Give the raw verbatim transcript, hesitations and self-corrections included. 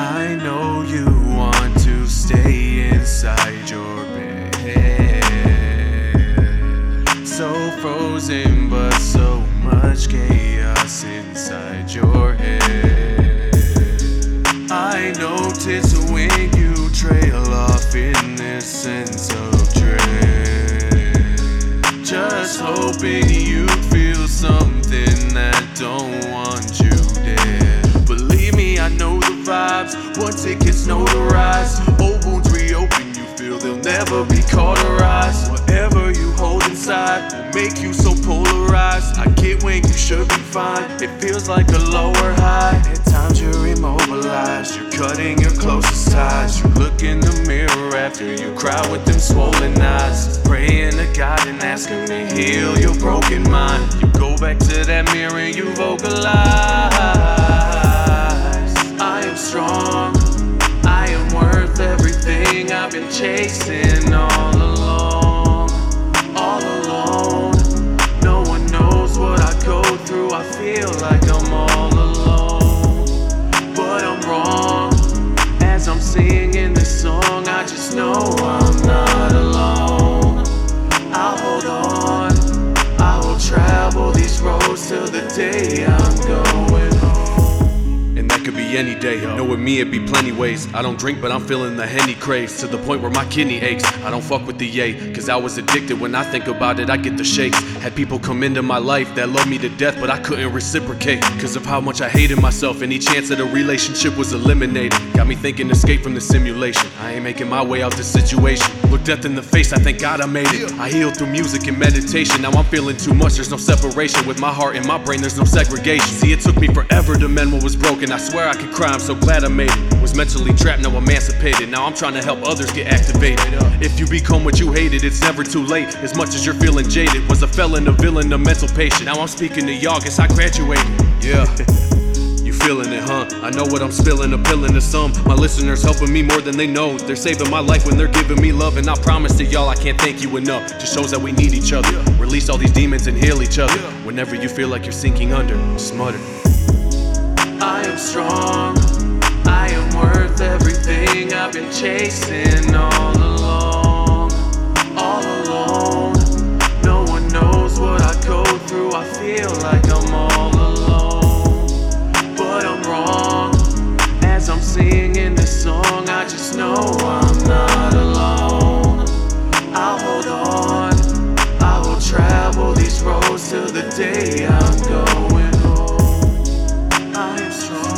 I know you want to stay inside your bed, so frozen but so much chaos inside your head. I notice when you trail off in this sense of dread, just hoping you feel something that don't want you dead. Believe me, I know the vibes. Once it gets notarized, old wounds reopen, you feel they'll never be cauterized. Whatever you hold inside will make you so polarized. I get when you should be fine, it feels like a lower high. At times you're immobilized, you're cutting your closest ties. You look in the mirror after you cry with them swollen eyes, praying to God and ask him to heal your broken mind. You go back to that mirror and you vocalize, I am strong, I am worth everything I've been chasing all along, all alone. No one knows what I go through, I feel like I'm all alone, but I'm wrong. As I'm singing this song, I just know I'm not alone. I'll hold on, I will travel these roads till the day I'm going home. And that could be any day. Know with me it'd be plenty ways. I don't drink, but I'm feeling the Henny craze, to the point where my kidney aches. I don't fuck with the yay, cause I was addicted. When I think about it, I get the shakes. Had people come into my life that loved me to death, but I couldn't reciprocate, cause of how much I hated myself. Any chance that a relationship was eliminated got me thinking escape from the simulation. I ain't making my way out this situation. Look death in the face, I thank God I made it. I healed through music and meditation. Now I'm feeling too much, there's no separation. With my heart and my brain, there's no segregation. See, it took me forever to mend what was broken. I swear I could cry, I'm so glad I made it. Was mentally trapped, now emancipated. Now I'm trying to help others get activated. If you become what you hated, it's never too late. As much as you're feeling jaded, was a felon, a villain, a mental patient. Now I'm speaking to y'all, guess I graduated. Yeah. You feeling it, huh? I know what I'm spilling, appealing to some. My listeners helping me more than they know. They're saving my life when they're giving me love. And I promise to y'all I can't thank you enough. Just shows that we need each other. Release all these demons and heal each other. Whenever you feel like you're sinking under, just mutter, I am strong, I am worth everything I've been chasing all along, all alone. No one knows what I go through, I feel like I'm all alone, but I'm wrong. As I'm singing this song, I just know I'm not alone. I'll hold on, I will travel these roads till the day I'm going home. I am strong.